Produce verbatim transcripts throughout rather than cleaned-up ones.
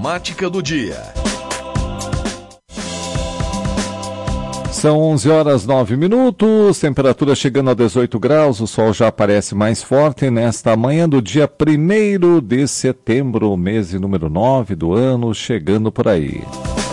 Informática do dia. São onze horas nove minutos, temperatura chegando a dezoito graus, o sol já aparece mais forte nesta manhã do dia primeiro de setembro, mês número nove do ano, chegando por aí.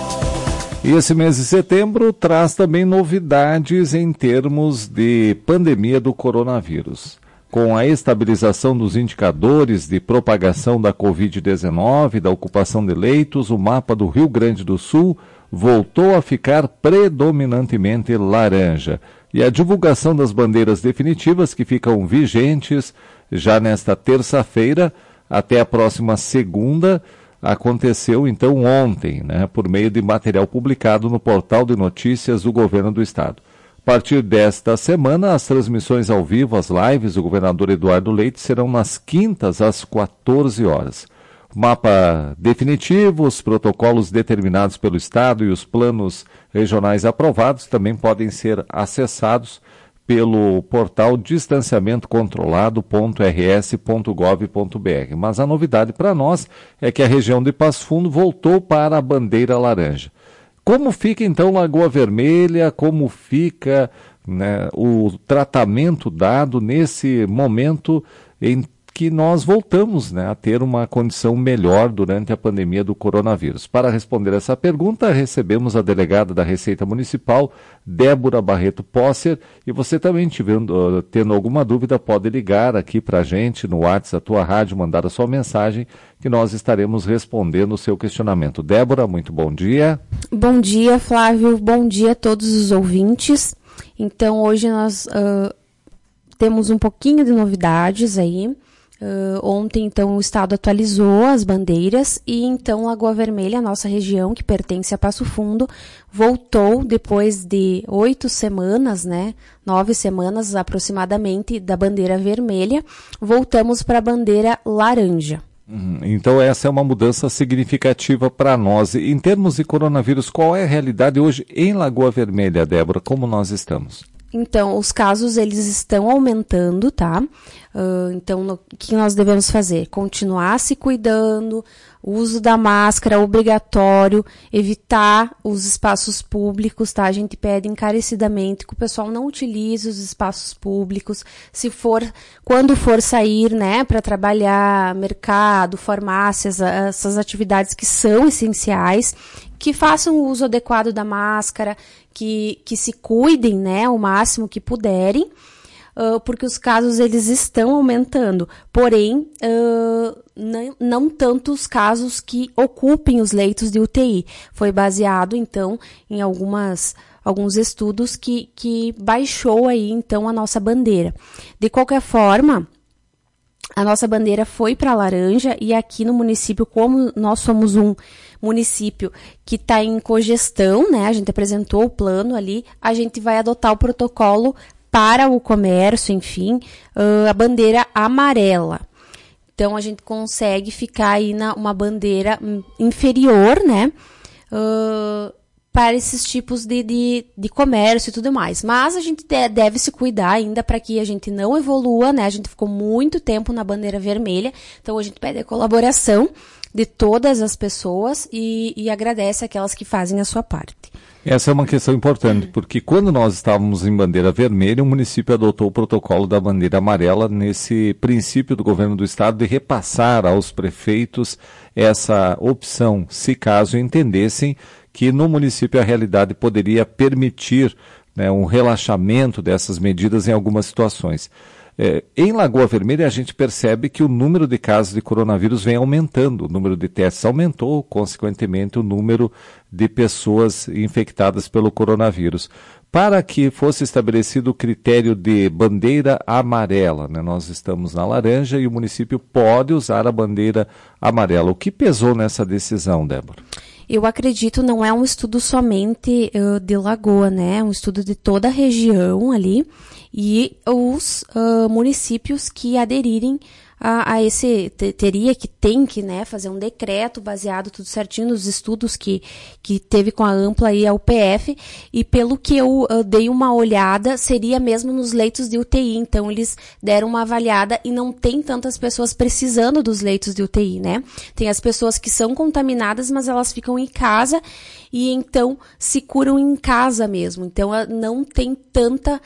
E esse mês de setembro traz também novidades em termos de pandemia do coronavírus. Com a estabilização dos indicadores de propagação da covid dezenove, da ocupação de leitos, o mapa do Rio Grande do Sul voltou a ficar predominantemente laranja. E a divulgação das bandeiras definitivas que ficam vigentes já nesta terça-feira até a próxima segunda aconteceu então ontem, né, por meio de material publicado no portal de notícias do Governo do Estado. A partir desta semana, as transmissões ao vivo, as lives do governador Eduardo Leite serão nas quintas às quatorze horas. O mapa definitivo, os protocolos determinados pelo Estado e os planos regionais aprovados também podem ser acessados pelo portal distanciamento controlado ponto r s ponto gov ponto b r. Mas a novidade para nós é que a região de Passo Fundo voltou para a bandeira laranja. Como fica então Lagoa Vermelha, como fica, né, o tratamento dado nesse momento em que nós voltamos, né, a ter uma condição melhor durante a pandemia do coronavírus? Para responder essa pergunta, recebemos a delegada da Receita Municipal, Débora Barreto Posser, e você também tiver, tendo alguma dúvida, pode ligar aqui para a gente no WhatsApp da tua rádio, mandar a sua mensagem, que nós estaremos respondendo o seu questionamento. Débora, muito bom dia. Bom dia, Flávio, bom dia a todos os ouvintes. Então, hoje nós uh, temos um pouquinho de novidades aí. Uh, ontem, então, o Estado atualizou as bandeiras e, então, Lagoa Vermelha, a nossa região, que pertence a Passo Fundo, voltou depois de oito semanas, né, nove semanas aproximadamente, da bandeira vermelha, voltamos para a bandeira laranja. Então essa é uma mudança significativa para nós. Em termos de coronavírus, qual é a realidade hoje em Lagoa Vermelha, Débora? Como nós estamos? Então, os casos, eles estão aumentando, tá? Uh, então, o que nós devemos fazer? Continuar se cuidando, o uso da máscara obrigatório, evitar os espaços públicos, tá? A gente pede encarecidamente que o pessoal não utilize os espaços públicos. Se for, quando for sair, né, para trabalhar, mercado, farmácias, essas atividades que são essenciais, que façam o uso adequado da máscara, que, que se cuidem, né, o máximo que puderem, uh, porque os casos, eles estão aumentando. Porém, uh, não, não tanto os casos que ocupem os leitos de U T I. Foi baseado, então, em algumas, alguns estudos que, que baixou aí, então, a nossa bandeira. De qualquer forma, a nossa bandeira foi para laranja e aqui no município, como nós somos um município que está em cogestão, né? A gente apresentou o plano ali, a gente vai adotar o protocolo para o comércio, enfim, uh, a bandeira amarela. Então, a gente consegue ficar aí na uma bandeira inferior, né? Uh, para esses tipos de, de, de comércio e tudo mais. Mas a gente deve se cuidar ainda para que a gente não evolua, né? A gente ficou muito tempo na bandeira vermelha, então a gente pede a colaboração de todas as pessoas e, e agradece aquelas que fazem a sua parte. Essa é uma questão importante, porque quando nós estávamos em bandeira vermelha, o município adotou o protocolo da bandeira amarela nesse princípio do governo do estado de repassar aos prefeitos essa opção, se caso entendessem que no município a realidade poderia permitir, né, um relaxamento dessas medidas em algumas situações. É, em Lagoa Vermelha, a gente percebe que o número de casos de coronavírus vem aumentando, o número de testes aumentou, consequentemente o número de pessoas infectadas pelo coronavírus. Para que fosse estabelecido o critério de bandeira amarela, né, nós estamos na laranja e o município pode usar a bandeira amarela. O que pesou nessa decisão, Débora? Eu acredito, não é um estudo somente uh, de Lagoa, né? É um estudo de toda a região ali e os uh, municípios que aderirem a, a esse, te, teria que, tem que, né, fazer um decreto baseado tudo certinho nos estudos que, que teve com a Ampla e a U P F, e pelo que eu, eu dei uma olhada, seria mesmo nos leitos de U T I, então eles deram uma avaliada e não tem tantas pessoas precisando dos leitos de U T I, né? Tem as pessoas que são contaminadas, mas elas ficam em casa e então se curam em casa mesmo, então não tem tanta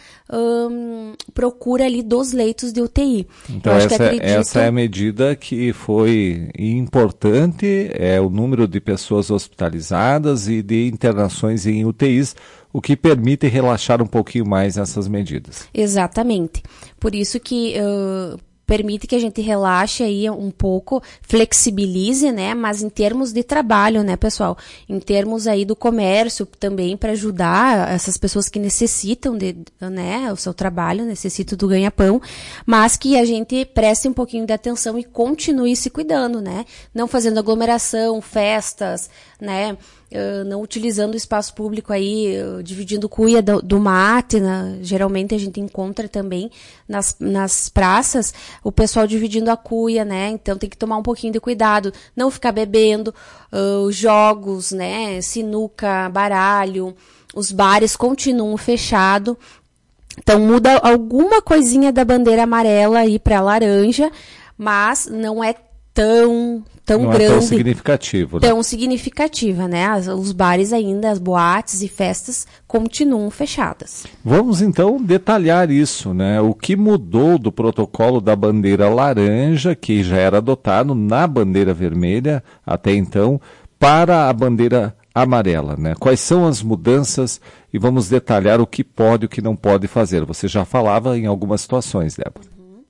hum, procura ali dos leitos de U T I. Então essa, acredito... essa é a medida que foi importante, é o número de pessoas hospitalizadas e de internações em U T Is, o que permite relaxar um pouquinho mais essas medidas. Exatamente. Por isso que uh, permite que a gente relaxe aí um pouco, flexibilize, né? Mas em termos de trabalho, né, pessoal? Em termos aí do comércio também, para ajudar essas pessoas que necessitam de, né, o seu trabalho, necessitam do ganha-pão, mas que a gente preste um pouquinho de atenção e continue se cuidando, né? Não fazendo aglomeração, festas, né? Uh, não utilizando o espaço público aí, uh, dividindo cuia do, do mate, né? Geralmente a gente encontra também nas, nas praças o pessoal dividindo a cuia, né? Então tem que tomar um pouquinho de cuidado, não ficar bebendo, uh, jogos, né? Sinuca, baralho, os bares continuam fechados. Então muda alguma coisinha da bandeira amarela aí para laranja, mas não é tão tão não grande, é tão significativo, né? Tão significativa, né? As, os bares ainda, as boates e festas continuam fechadas. Vamos então detalhar isso, né? O que mudou do protocolo da bandeira laranja, que já era adotado na bandeira vermelha até então, para a bandeira amarela, né? Quais são as mudanças e vamos detalhar o que pode e o que não pode fazer. Você já falava em algumas situações, Débora.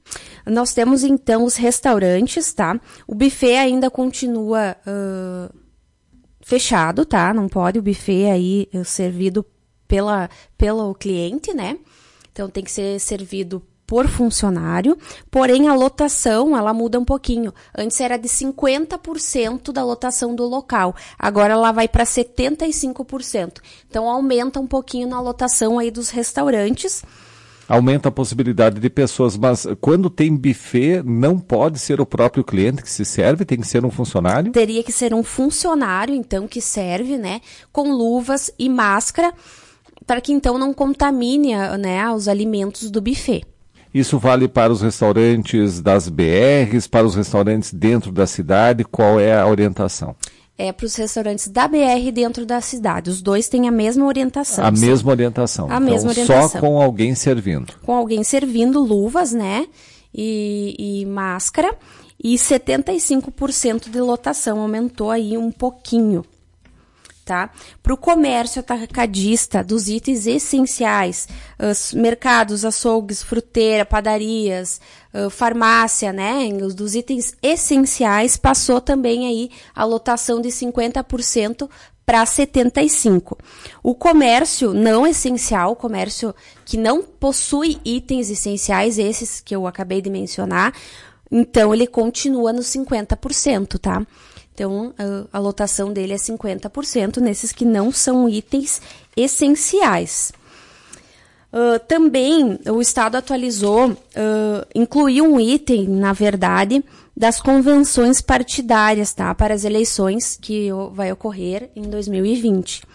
Nós temos, então, os restaurantes, tá? O buffet ainda continua uh, fechado, tá? Não pode o buffet aí uh, servido pela, pelo cliente, né? Então, tem que ser servido por funcionário. Porém, a lotação, ela muda um pouquinho. Antes era de cinquenta por cento da lotação do local. Agora ela vai para setenta e cinco por cento. Então, aumenta um pouquinho na lotação aí dos restaurantes. Aumenta a possibilidade de pessoas, mas quando tem buffet, não pode ser o próprio cliente que se serve, tem que ser um funcionário? Teria que ser um funcionário, então, que serve, né, com luvas e máscara, para que, então, não contamine, né, os alimentos do buffet. Isso vale para os restaurantes das B Rs, para os restaurantes dentro da cidade, qual é a orientação? É para os restaurantes da B R dentro da cidade. Os dois têm a mesma orientação. A sim. mesma orientação. A então, mesma orientação. Só com alguém servindo. Com alguém servindo, luvas, né? E, e máscara. E setenta e cinco por cento de lotação. Aumentou aí um pouquinho. Tá? Para o comércio atacadista dos itens essenciais, os mercados, açougues, fruteira, padarias, uh, farmácia, né? Dos itens essenciais, passou também aí a lotação de cinquenta por cento para setenta e cinco por cento. O comércio não essencial, o comércio que não possui itens essenciais, esses que eu acabei de mencionar, então ele continua nos cinquenta por cento, tá? Então, a, a lotação dele é cinquenta por cento nesses que não são itens essenciais. Uh, também, o Estado atualizou, uh, incluiu um item, na verdade, das convenções partidárias, tá? Para as eleições que vai ocorrer em dois mil e vinte.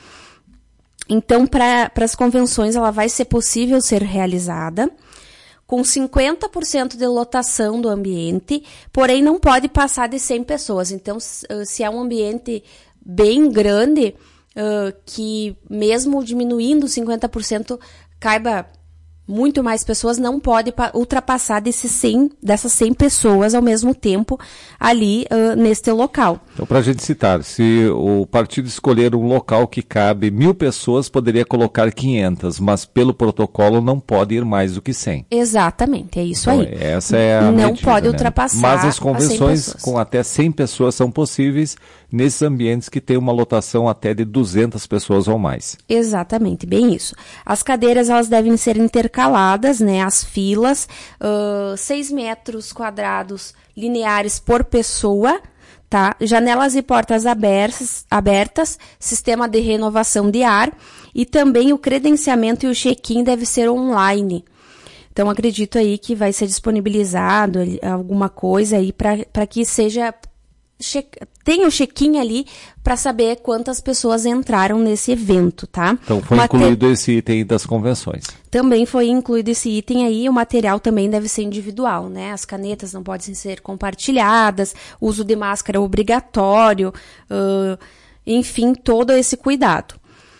Então, para as convenções, ela vai ser possível ser realizada com cinquenta por cento de lotação do ambiente, porém não pode passar de cem pessoas. Então, se é um ambiente bem grande, uh, que mesmo diminuindo cinquenta por cento, caiba muito mais pessoas, não pode ultrapassar desses cem, dessas cem pessoas ao mesmo tempo ali uh, neste local. Então, para a gente citar, se o partido escolher um local que cabe mil pessoas, poderia colocar quinhentas, mas pelo protocolo não pode ir mais do que cem. Exatamente, é isso então, aí. Essa é a Não medida, pode né? ultrapassar. Mas as convenções com até cem pessoas são possíveis nesses ambientes que têm uma lotação até de duzentas pessoas ou mais. Exatamente, bem isso. As cadeiras, elas devem ser intercaladas, né? As filas, uh, seis metros quadrados lineares por pessoa, tá? Janelas e portas abertas, abertas, sistema de renovação de ar e também o credenciamento e o check-in deve ser online. Então, acredito aí que vai ser disponibilizado alguma coisa aí para que seja... Che- tem o check-in ali para saber quantas pessoas entraram nesse evento, tá? Então foi Mate- incluído esse item das convenções. Também foi incluído esse item aí, o material também deve ser individual, né? As canetas não podem ser compartilhadas, o uso de máscara obrigatório, uh, enfim, todo esse cuidado.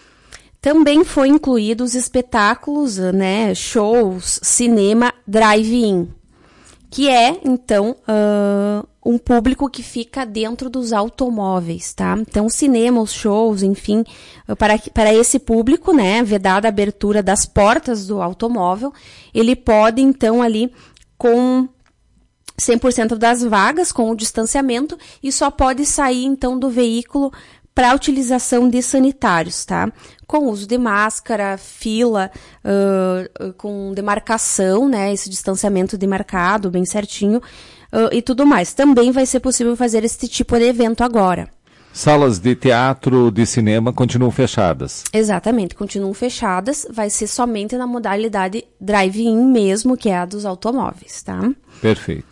Também foi incluído os espetáculos, né? Shows, cinema, drive-in, que é, então, uh, um público que fica dentro dos automóveis, tá? Então, cinema, os shows, enfim, para, para esse público, né, vedada a abertura das portas do automóvel, ele pode, então, ali, com cem por cento das vagas, com o distanciamento, e só pode sair, então, do veículo para utilização de sanitários, tá? Com uso de máscara, fila, uh, com demarcação, né? Esse distanciamento demarcado, bem certinho, uh, e tudo mais. Também vai ser possível fazer esse tipo de evento agora. Salas de teatro, de cinema continuam fechadas. Exatamente, continuam fechadas. Vai ser somente na modalidade drive-in mesmo, que é a dos automóveis, tá? Perfeito.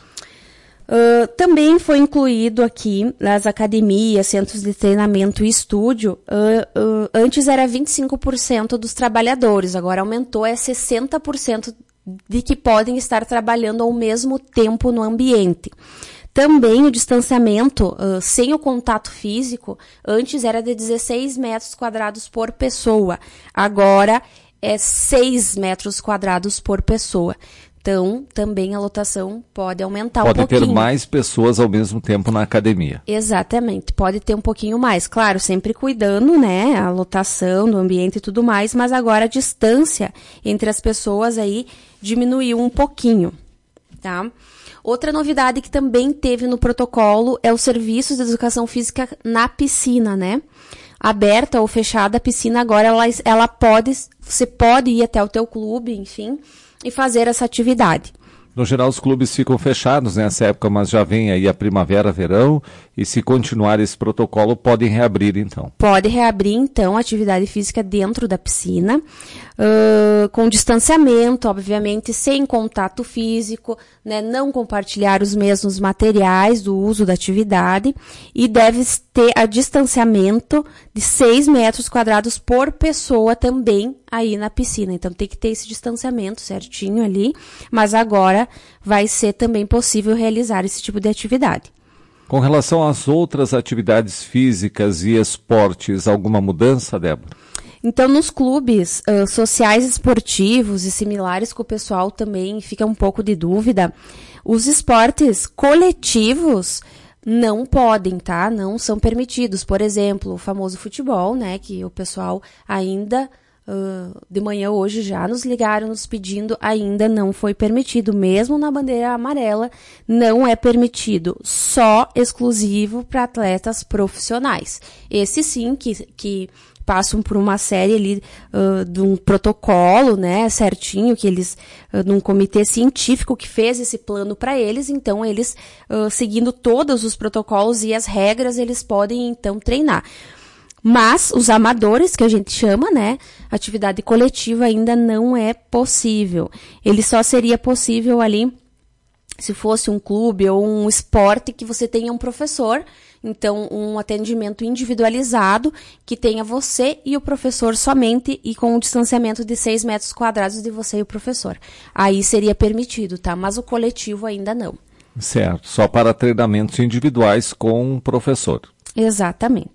Uh, também foi incluído aqui nas academias, centros de treinamento e estúdio. Uh, uh, antes era vinte e cinco por cento dos trabalhadores, agora aumentou, é sessenta por cento de que podem estar trabalhando ao mesmo tempo no ambiente. Também o distanciamento uh, sem o contato físico, antes era de dezesseis metros quadrados por pessoa, agora é seis metros quadrados por pessoa. Então, também a lotação pode aumentar pode um pouquinho. Pode ter mais pessoas ao mesmo tempo na academia. Exatamente, pode ter um pouquinho mais. Claro, sempre cuidando, né, a lotação do ambiente e tudo mais, mas agora a distância entre as pessoas aí diminuiu um pouquinho, tá? Outra novidade que também teve no protocolo é os serviços de educação física na piscina, né? Aberta ou fechada a piscina, agora ela, ela pode, você pode ir até o teu clube, enfim, e fazer essa atividade. No geral, os clubes ficam fechados nessa época, mas já vem aí a primavera, verão, e se continuar esse protocolo, podem reabrir então. Pode reabrir, então, a atividade física dentro da piscina, uh, com distanciamento, obviamente, sem contato físico, né, não compartilhar os mesmos materiais do uso da atividade, e deve ter a distanciamento de seis metros quadrados por pessoa também aí na piscina. Então, tem que ter esse distanciamento certinho ali, mas agora vai ser também possível realizar esse tipo de atividade. Com relação às outras atividades físicas e esportes, alguma mudança, Débora? Então, nos clubes uh, sociais esportivos e similares que o pessoal também fica um pouco de dúvida, os esportes coletivos não podem, tá? Não são permitidos. Por exemplo, o famoso futebol, né? Que o pessoal ainda... Uh, de manhã hoje já nos ligaram nos pedindo, ainda não foi permitido, mesmo na bandeira amarela, não é permitido, só exclusivo para atletas profissionais. Esse sim, que, que passam por uma série ali uh, de um protocolo, né, certinho, que eles, uh, num comitê científico que fez esse plano para eles, então eles, uh, seguindo todos os protocolos e as regras, eles podem então treinar. Mas os amadores, que a gente chama, né, atividade coletiva ainda não é possível. Ele só seria possível ali se fosse um clube ou um esporte que você tenha um professor, então um atendimento individualizado que tenha você e o professor somente e com um distanciamento de seis metros quadrados de você e o professor. Aí seria permitido, tá? Mas o coletivo ainda não. Certo, só para treinamentos individuais com o professor. Exatamente.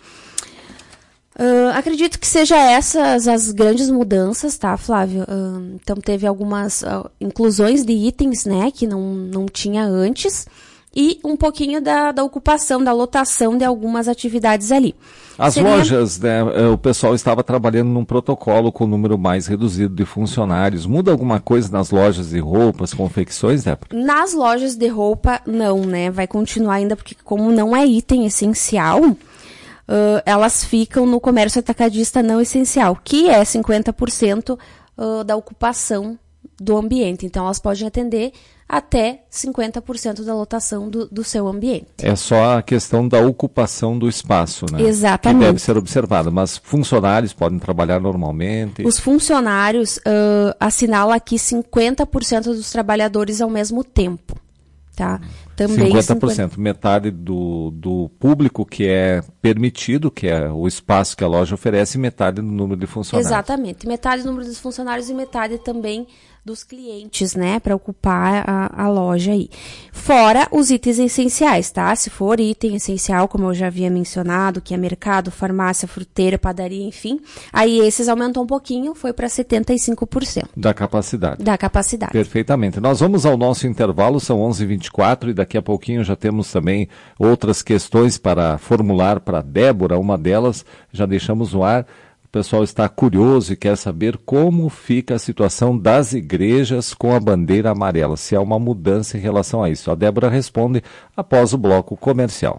Uh, acredito que seja essas as grandes mudanças, tá, Flávio? Uh, então, teve algumas uh, inclusões de itens, né, que não, não tinha antes, e um pouquinho da, da ocupação, da lotação de algumas atividades ali. As Seria... lojas, né, o pessoal estava trabalhando num protocolo com um número mais reduzido de funcionários. Muda alguma coisa nas lojas de roupas, confecções, Débora? Nas lojas de roupa, não, né? Vai continuar ainda, porque como não é item essencial... Uh, elas ficam no comércio atacadista não essencial, que é cinquenta por cento uh, da ocupação do ambiente. Então, elas podem atender até cinquenta por cento da lotação do, do seu ambiente. É só a questão da ocupação do espaço, né? Exatamente. Que deve ser observada, mas funcionários podem trabalhar normalmente. Os funcionários, uh, assinala aqui cinquenta por cento dos trabalhadores ao mesmo tempo, tá? Também cinquenta por cento, cinquenta... metade do, do público que é permitido, que é o espaço que a loja oferece, e metade do número de funcionários. Exatamente, metade do número dos funcionários e metade também dos clientes, né, para ocupar a, a loja aí. Fora os itens essenciais, tá? Se for item essencial, como eu já havia mencionado, que é mercado, farmácia, fruteira, padaria, enfim, aí esses aumentou um pouquinho, foi para setenta e cinco por cento. Da capacidade. Da capacidade. Perfeitamente. Nós vamos ao nosso intervalo, são onze e vinte e quatro, e daqui a pouquinho já temos também outras questões para formular para a Débora, uma delas já deixamos no ar. O pessoal está curioso e quer saber como fica a situação das igrejas com a bandeira amarela, se há uma mudança em relação a isso. A Débora responde após o bloco comercial.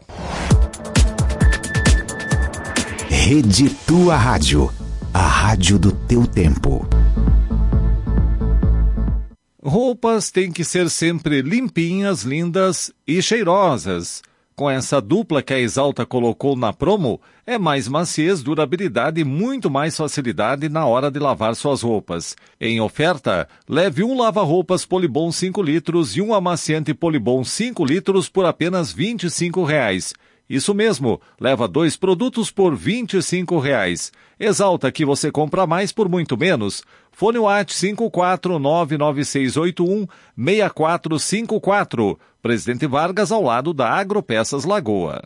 Rede Tua Rádio, a rádio do teu tempo. Roupas têm que ser sempre limpinhas, lindas e cheirosas. Com essa dupla que a Exalta colocou na promo, é mais maciez, durabilidade e muito mais facilidade na hora de lavar suas roupas. Em oferta, leve um lava-roupas Polibom cinco litros e um amaciante Polibom cinco litros por apenas vinte e cinco reais. Isso mesmo, leva dois produtos por vinte e cinco reais. Exalta que você compra mais por muito menos. Fone WhatsApp cinco quatro nove nove seis oito um seis quatro cinco quatro. Presidente Vargas, ao lado da Agropeças Lagoa.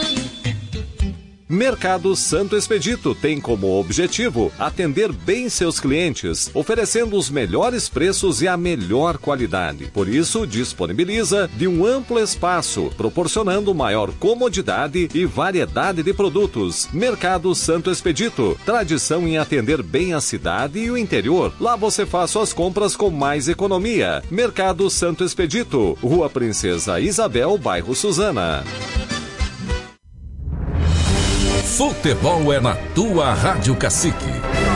Mercado Santo Expedito tem como objetivo atender bem seus clientes, oferecendo os melhores preços e a melhor qualidade. Por isso, disponibiliza de um amplo espaço, proporcionando maior comodidade e variedade de produtos. Mercado Santo Expedito, tradição em atender bem a cidade e o interior. Lá você faz suas compras com mais economia. Mercado Santo Expedito, Rua Princesa Isabel, bairro Suzana. Futebol é na tua Rádio Cacique.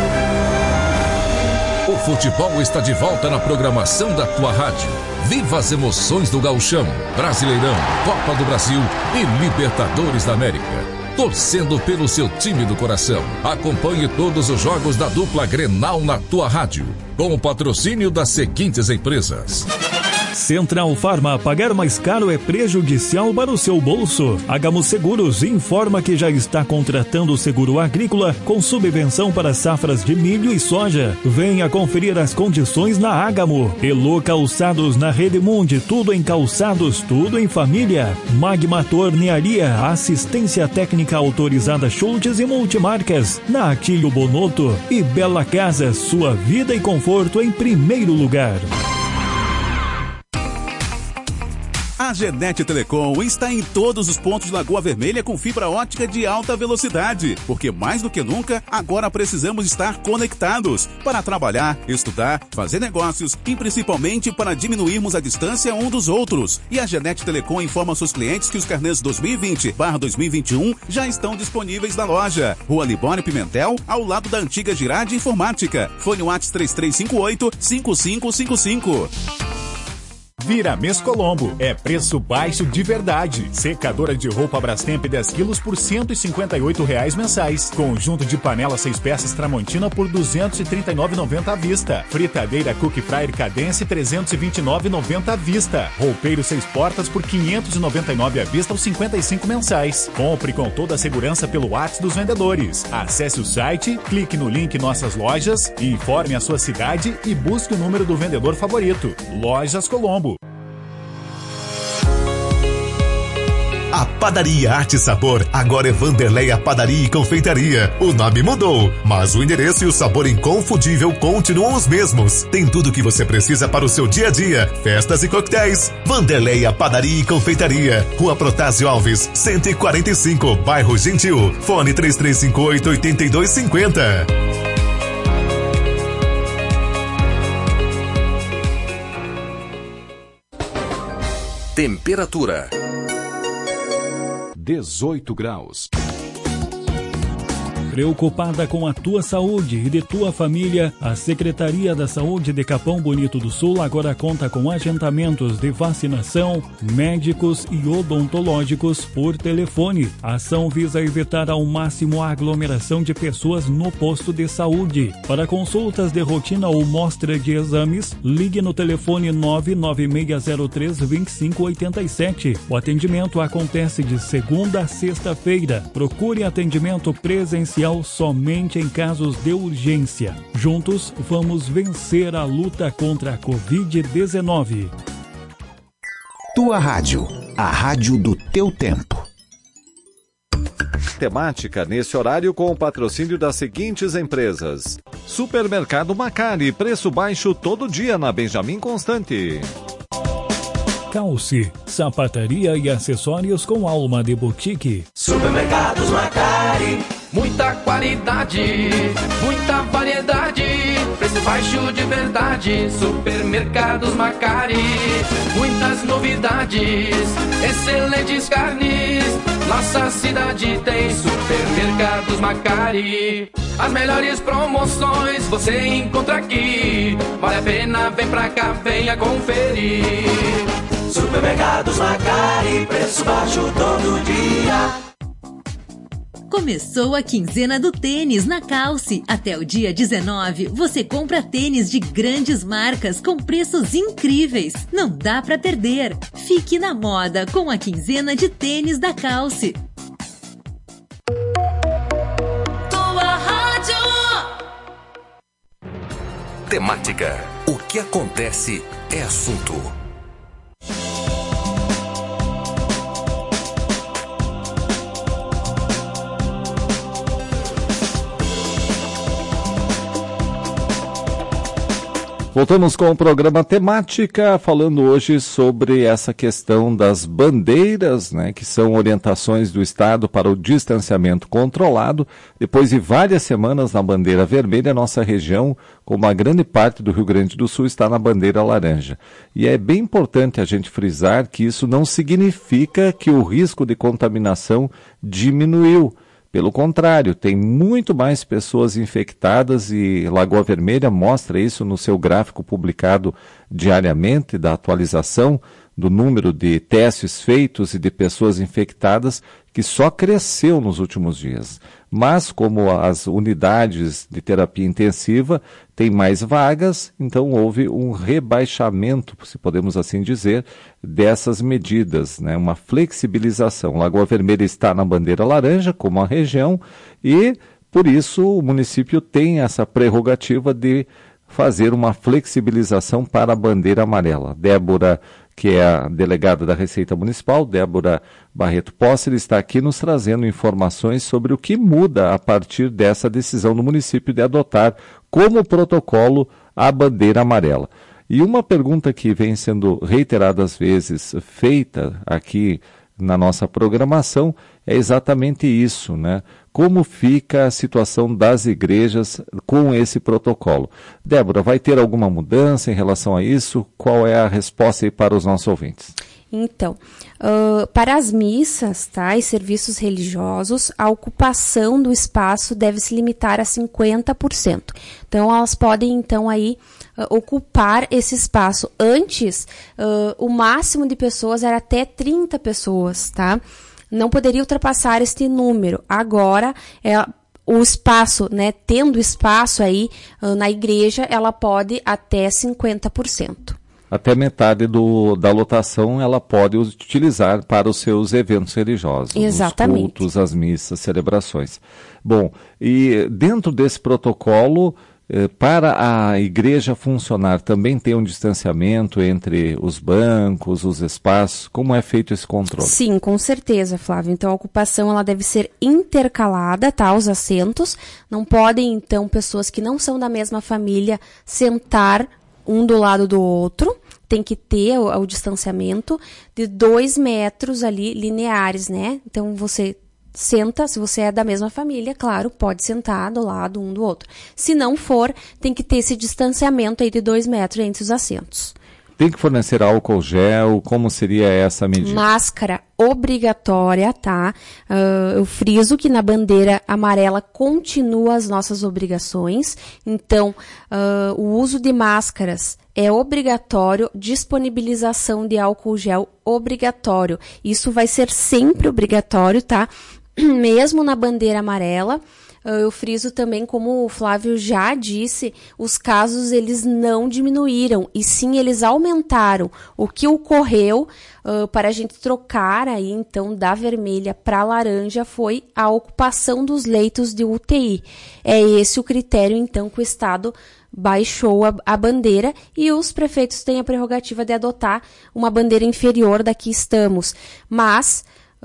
O futebol está de volta na programação da tua rádio. Viva as emoções do Gauchão, Brasileirão, Copa do Brasil e Libertadores da América. Torcendo pelo seu time do coração. Acompanhe todos os jogos da dupla Grenal na tua rádio. Com o patrocínio das seguintes empresas. Central Farma, pagar mais caro é prejudicial para o seu bolso. Hagamos Seguros informa que já está contratando o seguro agrícola com subvenção para safras de milho e soja. Venha conferir as condições na Ágamo. Elo Calçados na Rede Mundi, tudo em calçados, tudo em família. Magma Tornearia, assistência técnica autorizada Schultz e Multimarcas. Na Atílio Bonotto e Bela Casa, sua vida e conforto em primeiro lugar. A Genet Telecom está em todos os pontos de Lagoa Vermelha com fibra ótica de alta velocidade, porque mais do que nunca, agora precisamos estar conectados para trabalhar, estudar, fazer negócios e principalmente para diminuirmos a distância um dos outros. E a Genet Telecom informa seus clientes que os carnês dois mil e vinte barra dois mil e vinte e um já estão disponíveis na loja. Rua Libório Pimentel, ao lado da antiga Girardi Informática. Fone WhatsApp três três cinco oito cinco cinco cinco cinco. Viramês Colombo, é preço baixo de verdade. Secadora de roupa Brastemp dez quilos por cento e cinquenta e oito reais mensais. Conjunto de panela seis peças Tramontina por duzentos e trinta e nove reais e noventa centavos à vista. Fritadeira Cook Fryer Cadence trezentos e vinte e nove reais e noventa centavos à vista. Roupeiro seis portas por quinhentos e noventa e nove reais à vista aos cinquenta e cinco mensais. Compre com toda a segurança pelo WhatsApp dos vendedores. Acesse o site, clique no link Nossas Lojas, informe a sua cidade e busque o número do vendedor favorito. Lojas Colombo. A Padaria Arte e Sabor agora é Vanderleia Padaria e Confeitaria. O nome mudou, mas o endereço e o sabor inconfundível continuam os mesmos. Tem tudo o que você precisa para o seu dia a dia, festas e coquetéis. Vanderleia Padaria e Confeitaria, Rua Protásio Alves, cento e quarenta e cinco, bairro Gentil. Fone três três cinco oito, oito dois cinco zero. Temperatura dezoito graus. Preocupada com a tua saúde e de tua família, a Secretaria da Saúde de Capão Bonito do Sul agora conta com agendamentos de vacinação, médicos e odontológicos por telefone. A ação visa evitar ao máximo a aglomeração de pessoas no posto de saúde. Para consultas de rotina ou mostra de exames, ligue no telefone nove nove seis zero três, dois cinco oito sete. O atendimento acontece de segunda a sexta-feira. Procure atendimento presencial somente em casos de urgência. Juntos, vamos vencer a luta contra a covid dezenove. Tua Rádio, a rádio do teu tempo. Temática nesse horário com o patrocínio das seguintes empresas: Supermercado Macari, preço baixo todo dia na Benjamin Constante. Calce, sapataria e acessórios com alma de boutique. Supermercados Macari, muita qualidade, muita variedade, preço baixo de verdade. Supermercados Macari, muitas novidades, excelentes carnes. Nossa cidade tem Supermercados Macari. As melhores promoções você encontra aqui. Vale a pena, vem pra cá, venha conferir. Supermercados Macari, preço baixo todo dia. Começou a quinzena do tênis na Calce. Até o dia dezenove, você compra tênis de grandes marcas com preços incríveis. Não dá pra perder. Fique na moda com a quinzena de tênis da Calce. Tua Rádio. Temática. O que acontece é assunto. Voltamos com o programa Temática, falando hoje sobre essa questão das bandeiras, né, que são orientações do Estado para o distanciamento controlado. Depois de várias semanas na bandeira vermelha, nossa região, como a grande parte do Rio Grande do Sul, está na bandeira laranja. E é bem importante a gente frisar que isso não significa que o risco de contaminação diminuiu. Pelo contrário, tem muito mais pessoas infectadas e Lagoa Vermelha mostra isso no seu gráfico publicado diariamente da atualização do número de testes feitos e de pessoas infectadas, que só cresceu nos últimos dias. Mas como as unidades de terapia intensiva têm mais vagas, então houve um rebaixamento, se podemos assim dizer, dessas medidas, né? Uma flexibilização. Lagoa Vermelha está na bandeira laranja, como a região, e por isso o município tem essa prerrogativa de fazer uma flexibilização para a bandeira amarela. Débora, que é a delegada da Receita Municipal, Débora Barreto Posse, está aqui nos trazendo informações sobre o que muda a partir dessa decisão do município de adotar como protocolo a bandeira amarela. E uma pergunta que vem sendo reiteradas vezes feita aqui na nossa programação é exatamente isso, né? Como fica a situação das igrejas com esse protocolo? Débora, vai ter alguma mudança em relação a isso? Qual é a resposta aí para os nossos ouvintes? Então, uh, para as missas, tá, e serviços religiosos, a ocupação do espaço deve se limitar a cinquenta por cento. Então, elas podem, então, aí, uh, ocupar esse espaço. Antes, uh, o máximo de pessoas era até trinta pessoas, tá? Não poderia ultrapassar este número. Agora, é, o espaço, né, tendo espaço aí uh, na igreja, ela pode até cinquenta por cento. Até metade do, da lotação ela pode utilizar para os seus eventos religiosos. Exatamente. Os cultos, as missas, celebrações. Bom, e dentro desse protocolo, eh, para a igreja funcionar, também tem um distanciamento entre os bancos, os espaços? Como é feito esse controle? Sim, com certeza, Flávio. Então, a ocupação ela deve ser intercalada, tá? Os assentos. Não podem, então, pessoas que não são da mesma família sentar um do lado do outro, tem que ter o, o distanciamento de dois metros ali lineares, né? Então, você senta, se você é da mesma família, claro, pode sentar do lado um do outro. Se não for, tem que ter esse distanciamento aí de dois metros entre os assentos. Tem que fornecer álcool gel? Como seria essa medida? Máscara obrigatória, tá? Uh, eu friso que na bandeira amarela continua as nossas obrigações. Então, uh, o uso de máscaras é obrigatório, disponibilização de álcool gel obrigatório. Isso vai ser sempre obrigatório, tá? Mesmo na bandeira amarela. Eu friso também, como o Flávio já disse, os casos eles não diminuíram, e sim eles aumentaram. O que ocorreu uh, para a gente trocar aí, então, da vermelha para a laranja foi a ocupação dos leitos de U T I. É esse o critério, então, que o Estado baixou a, a bandeira, e os prefeitos têm a prerrogativa de adotar uma bandeira inferior da que estamos. Mas...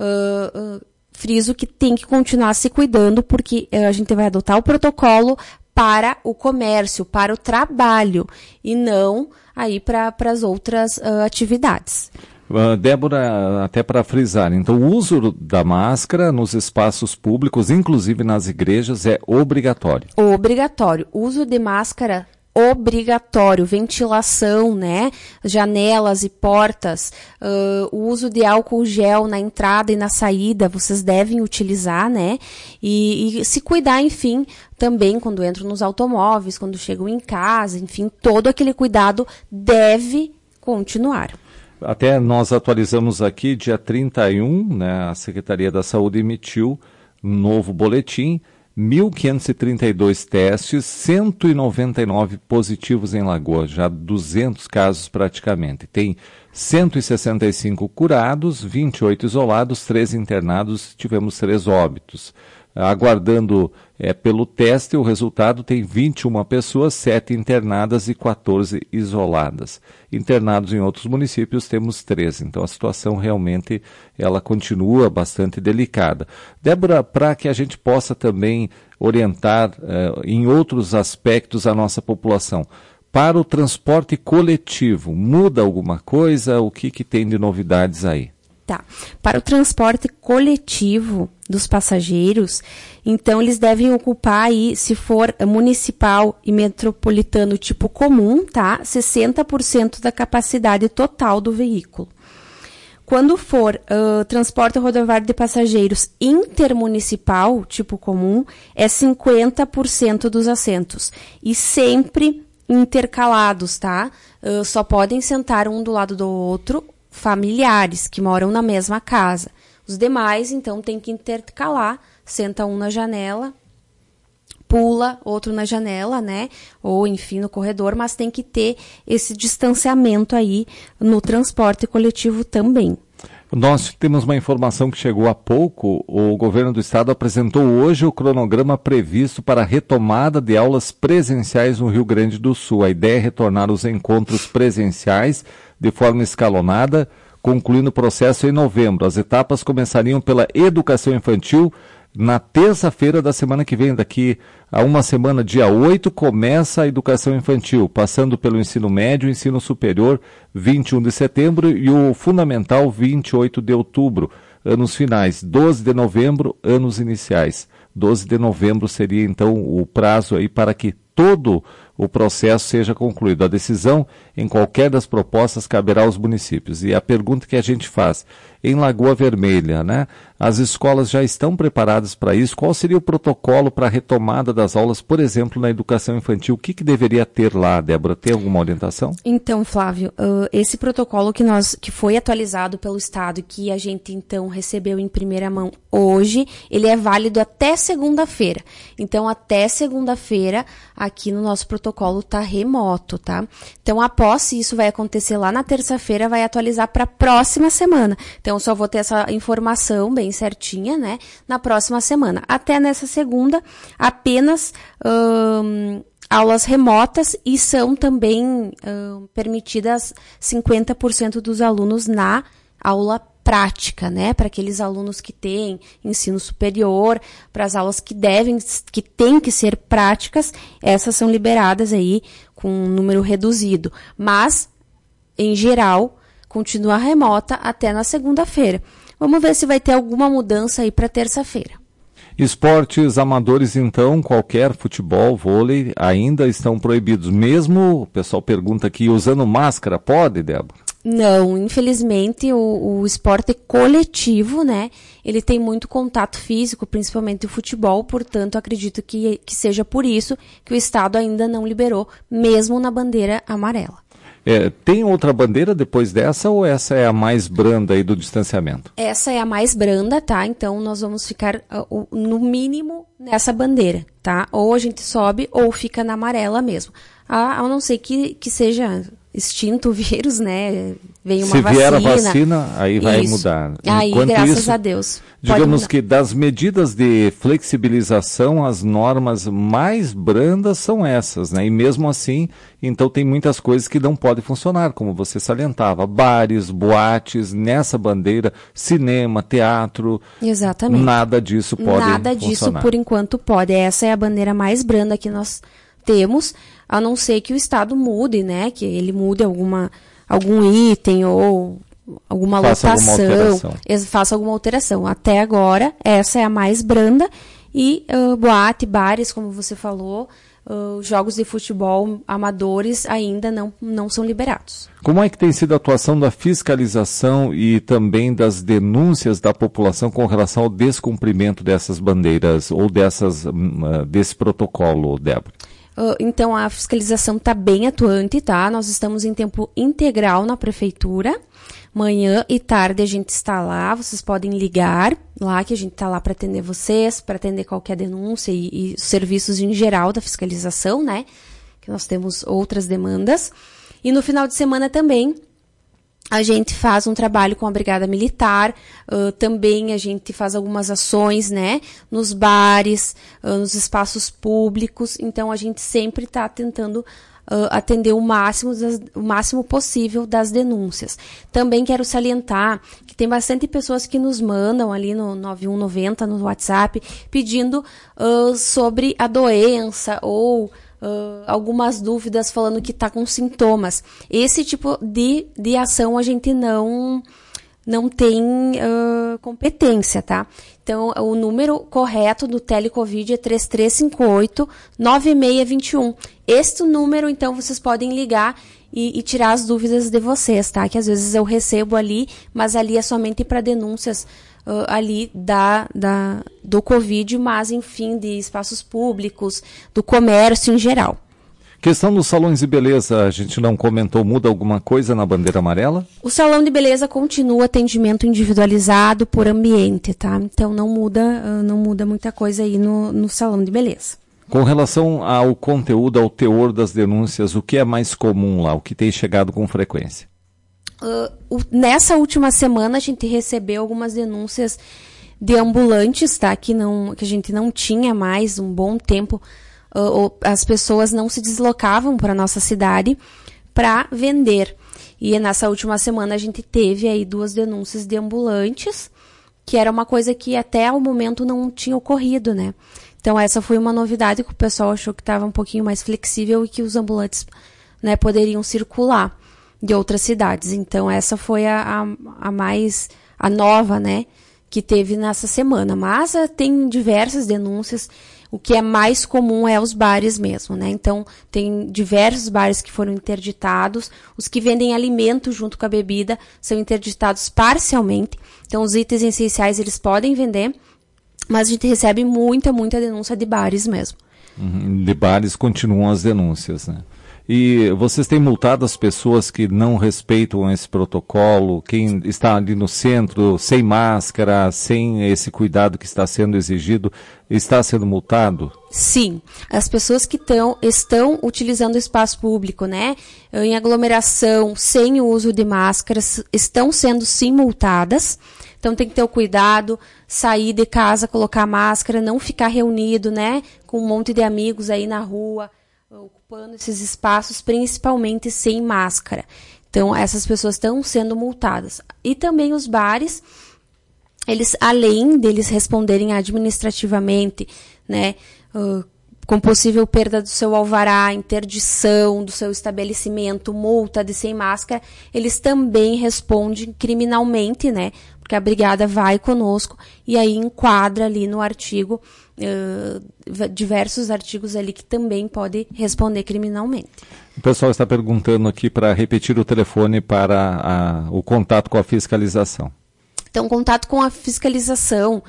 Uh, uh, friso que tem que continuar se cuidando, porque a gente vai adotar o protocolo para o comércio, para o trabalho, e não aí para as outras uh, atividades. Uh, Débora, até para frisar, então o uso da máscara nos espaços públicos, inclusive nas igrejas, é obrigatório. Obrigatório. Uso de máscara obrigatório, ventilação, né, janelas e portas, uh, o uso de álcool gel na entrada e na saída, vocês devem utilizar, né, e, e se cuidar, enfim, também quando entram nos automóveis, quando chegam em casa, enfim, todo aquele cuidado deve continuar. Até nós atualizamos aqui, dia trinta e um, né, a Secretaria da Saúde emitiu um novo boletim, mil quinhentos e trinta e dois testes, cento e noventa e nove positivos em Lagoas, já duzentos casos praticamente. Tem cento e sessenta e cinco curados, vinte e oito isolados, três internados, tivemos três óbitos. Aguardando é, pelo teste, o resultado tem vinte e uma pessoas, sete internadas e quatorze isoladas. Internados em outros municípios temos treze, então a situação realmente ela continua bastante delicada. Débora, para que a gente possa também orientar é, em outros aspectos a nossa população, para o transporte coletivo, muda alguma coisa? O que, que tem de novidades aí? Tá. Para o transporte coletivo dos passageiros, então eles devem ocupar aí, se for municipal e metropolitano tipo comum, tá? sessenta por cento da capacidade total do veículo. Quando for uh, transporte rodoviário de passageiros intermunicipal, tipo comum, é cinquenta por cento dos assentos. E sempre intercalados, tá? Uh, só podem sentar um do lado do outro familiares que moram na mesma casa. Os demais, então, tem que intercalar, senta um na janela, pula outro na janela, né? Ou, enfim, no corredor, mas tem que ter esse distanciamento aí no transporte coletivo também. Nós temos uma informação que chegou há pouco. O governo do estado apresentou hoje o cronograma previsto para a retomada de aulas presenciais no Rio Grande do Sul. A ideia é retornar os encontros presenciais de forma escalonada, concluindo o processo em novembro. As etapas começariam pela educação infantil na terça-feira da semana que vem. Daqui a uma semana, dia oito, começa a educação infantil, passando pelo ensino médio e ensino superior, vinte e um de setembro, e o fundamental, vinte e oito de outubro. Anos finais, doze de novembro, anos iniciais. doze de novembro seria, então, o prazo aí para que todo o processo seja concluído. A decisão em qualquer das propostas caberá aos municípios. E a pergunta que a gente faz, em Lagoa Vermelha, né? As escolas já estão preparadas para isso? Qual seria o protocolo para a retomada das aulas, por exemplo, na educação infantil? O que, que deveria ter lá, Débora? Tem alguma orientação? Então, Flávio, uh, esse protocolo que, nós, que foi atualizado pelo Estado e que a gente, então, recebeu em primeira mão hoje, ele é válido até segunda-feira. Então, até segunda-feira, aqui no nosso protocolo está remoto, tá? Então, após, se isso vai acontecer lá na terça-feira, vai atualizar para a próxima semana. Então, só vou ter essa informação bem certinha, né? Na próxima semana. Até nessa segunda, apenas hum, aulas remotas, e são também hum, permitidas cinquenta por cento dos alunos na aula prática, né? Para aqueles alunos que têm ensino superior, para as aulas que devem, que têm que ser práticas, essas são liberadas aí com um número reduzido. Mas, em geral, continua remota até na segunda-feira. Vamos ver se vai ter alguma mudança aí para terça-feira. Esportes amadores, então, qualquer futebol, vôlei, ainda estão proibidos. Mesmo, o pessoal pergunta aqui, usando máscara, pode, Débora? Não, infelizmente o, o esporte coletivo, né, ele tem muito contato físico, principalmente o futebol, portanto acredito que, que seja por isso que o Estado ainda não liberou, mesmo na bandeira amarela. É, tem outra bandeira depois dessa ou essa é a mais branda aí do distanciamento? Essa é a mais branda, tá? Então nós vamos ficar uh, no mínimo nessa bandeira, tá? Ou a gente sobe ou fica na amarela mesmo. A, a não ser que, que seja extinto o vírus, né? Vem uma Se vacina. vier a vacina, aí vai Isso. mudar. Aí, Enquanto graças isso, a Deus. digamos que das medidas de flexibilização, as normas mais brandas são essas, né? E mesmo assim, então tem muitas coisas que não podem funcionar, como você salientava. Bares, boates, nessa bandeira, cinema, teatro. Exatamente. Nada disso pode funcionar. Nada disso, por enquanto, pode. Essa é a bandeira mais branda que nós temos, a não ser que o Estado mude, né? Que ele mude alguma, algum item ou alguma faça lotação, alguma alteração. faça alguma alteração. Até agora, essa é a mais branda e uh, boate, bares, como você falou, uh, jogos de futebol amadores ainda não, não são liberados. Como é que tem sido a atuação da fiscalização e também das denúncias da população com relação ao descumprimento dessas bandeiras ou dessas, uh, desse protocolo, Débora? Uh, então, a fiscalização está bem atuante, tá? Nós estamos em tempo integral na prefeitura. Manhã e tarde a gente está lá, vocês podem ligar lá, que a gente está lá para atender vocês, para atender qualquer denúncia e, e serviços em geral da fiscalização, né? Que nós temos outras demandas. E no final de semana também, a gente faz um trabalho com a Brigada Militar, uh, também a gente faz algumas ações, né, nos bares, uh, nos espaços públicos, então a gente sempre está tentando uh, atender o máximo, das, o máximo possível das denúncias. Também quero salientar que tem bastante pessoas que nos mandam ali no nove um nove zero no WhatsApp pedindo uh, sobre a doença ou Uh, algumas dúvidas falando que está com sintomas. Esse tipo de, de ação a gente não, não tem uh, competência, tá? Então, o número correto do Telecovid é três três cinco oito, nove seis dois um. Este número, então, vocês podem ligar e, e tirar as dúvidas de vocês, tá? Que às vezes eu recebo ali, mas ali é somente para denúncias Uh, ali da, da, do Covid, mas enfim, de espaços públicos, do comércio em geral. Questão dos salões de beleza, a gente não comentou, muda alguma coisa na bandeira amarela? O salão de beleza continua atendimento individualizado por ambiente, tá? Então não muda, uh, não muda muita coisa aí no, no salão de beleza. Com relação ao conteúdo, ao teor das denúncias, o que é mais comum lá, o que tem chegado com frequência? Uh, o, nessa última semana a gente recebeu algumas denúncias de ambulantes, tá? Que, não, que a gente não tinha mais um bom tempo. Uh, as pessoas não se deslocavam para a nossa cidade para vender. E nessa última semana a gente teve aí duas denúncias de ambulantes, que era uma coisa que até o momento não tinha ocorrido, né? Então essa foi uma novidade que o pessoal achou que estava um pouquinho mais flexível e que os ambulantes, né, poderiam circular de outras cidades. Então essa foi a, a, a mais, a nova, né, que teve nessa semana. Mas uh, tem diversas denúncias, o que é mais comum é os bares mesmo, né? Então tem diversos bares que foram interditados, os que vendem alimento junto com a bebida são interditados parcialmente, então os itens essenciais eles podem vender, mas a gente recebe muita, muita denúncia de bares mesmo. Uhum, de bares continuam as denúncias, né? E vocês têm multado as pessoas que não respeitam esse protocolo, quem está ali no centro, sem máscara, sem esse cuidado que está sendo exigido, está sendo multado? Sim, as pessoas que tão, estão utilizando o espaço público, né, em aglomeração, sem o uso de máscaras, estão sendo sim multadas. Então tem que ter o cuidado, sair de casa, colocar máscara, não ficar reunido, né, com um monte de amigos aí na rua, ocupando esses espaços, principalmente sem máscara. Então, essas pessoas estão sendo multadas. E também os bares, eles, além deles responderem administrativamente, né, uh, com possível perda do seu alvará, interdição do seu estabelecimento, multa de sem máscara, eles também respondem criminalmente, né? Porque a brigada vai conosco e aí enquadra ali no artigo, uh, diversos artigos ali que também podem responder criminalmente. O pessoal está perguntando aqui para repetir o telefone para a, o contato com a fiscalização. Então, contato com a fiscalização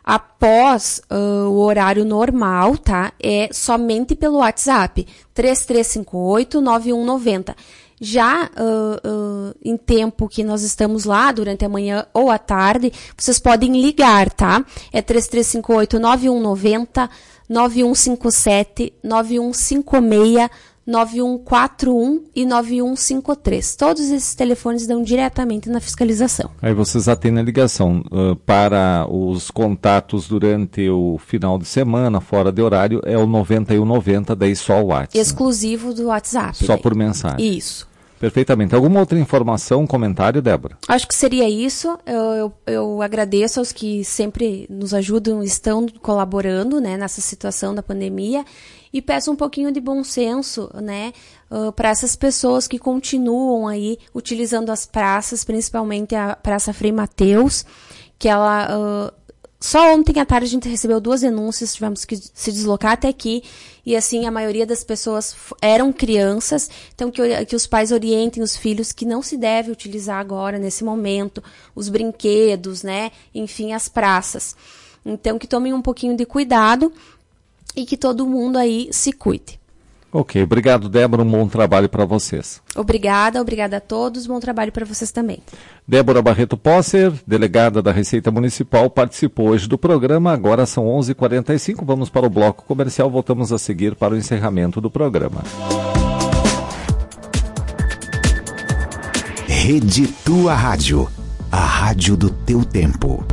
após uh, o horário normal, tá? É somente pelo WhatsApp, três três cinco oito, nove um nove zero. Já uh, uh, em tempo que nós estamos lá, durante a manhã ou a tarde, vocês podem ligar, tá? É três três cinco oito, nove um nove zero, nove um cinco sete, nove um cinco seis, nove um quatro um e nove um cinco três. Todos esses telefones dão diretamente na fiscalização. Aí vocês atendem a ligação. Uh, para os contatos durante o final de semana, fora de horário, é o noventa e um noventa, daí só o WhatsApp. Exclusivo do WhatsApp. Só daí. por mensagem. Isso. Perfeitamente. Alguma outra informação, comentário, Débora? Acho que seria isso. Eu, eu, eu agradeço aos que sempre nos ajudam, estão colaborando, né, nessa situação da pandemia. E peço um pouquinho de bom senso, né, uh, para essas pessoas que continuam aí utilizando as praças, principalmente a Praça Frei Mateus, que ela... Uh, Só ontem à tarde a gente recebeu duas denúncias, tivemos que se deslocar até aqui, e assim, a maioria das pessoas eram crianças, então que, que os pais orientem os filhos que não se deve utilizar agora, nesse momento, os brinquedos, né, enfim, as praças. Então, que tomem um pouquinho de cuidado e que todo mundo aí se cuide. Ok, obrigado, Débora, um bom trabalho para vocês. Obrigada, obrigada a todos, bom trabalho para vocês também. Débora Barreto Posser, delegada da Receita Municipal, participou hoje do programa, agora são onze e quarenta e cinco, vamos para o bloco comercial, voltamos a seguir para o encerramento do programa. Rede Tua Rádio, a rádio do teu tempo.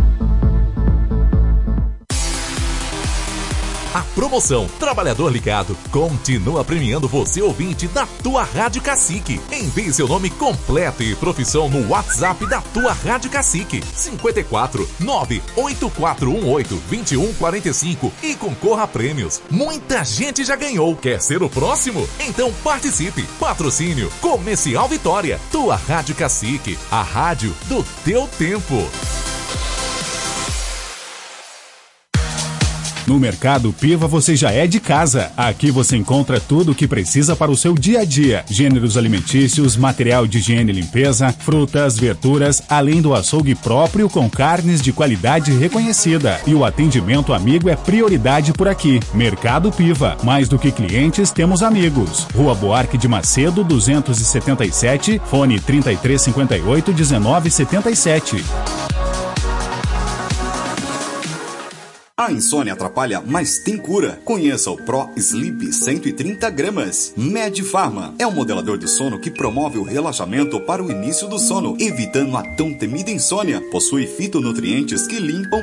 A promoção Trabalhador Ligado continua premiando você, ouvinte da Tua Rádio Cacique. Envie seu nome completo e profissão no WhatsApp da Tua Rádio Cacique, cinco quatro nove oito quatro um oito dois um quatro cinco e concorra a prêmios. Muita gente já ganhou. Quer ser o próximo? Então participe. Patrocínio Comercial Vitória. Tua Rádio Cacique, a rádio do teu tempo. No Mercado Piva você já é de casa. Aqui você encontra tudo o que precisa para o seu dia a dia. Gêneros alimentícios, material de higiene e limpeza, frutas, verduras, além do açougue próprio com carnes de qualidade reconhecida. E o atendimento amigo é prioridade por aqui. Mercado Piva. Mais do que clientes, temos amigos. Rua Buarque de Macedo, duzentos e setenta e sete, fone trinta e três cinquenta e oito, dezenove setenta e sete. A insônia atrapalha, mas tem cura. Conheça o Pro Sleep cento e trinta gramas. Medfarma é um modelador de sono que promove o relaxamento para o início do sono, evitando a tão temida insônia. Possui fitonutrientes que limpam